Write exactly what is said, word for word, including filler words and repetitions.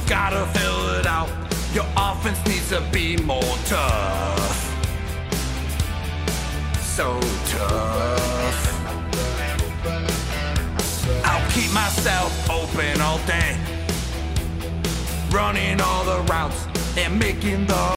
gotta fill it out. Your offense needs to be more tough. So tough. I'll keep myself open all day, running all the routes and making the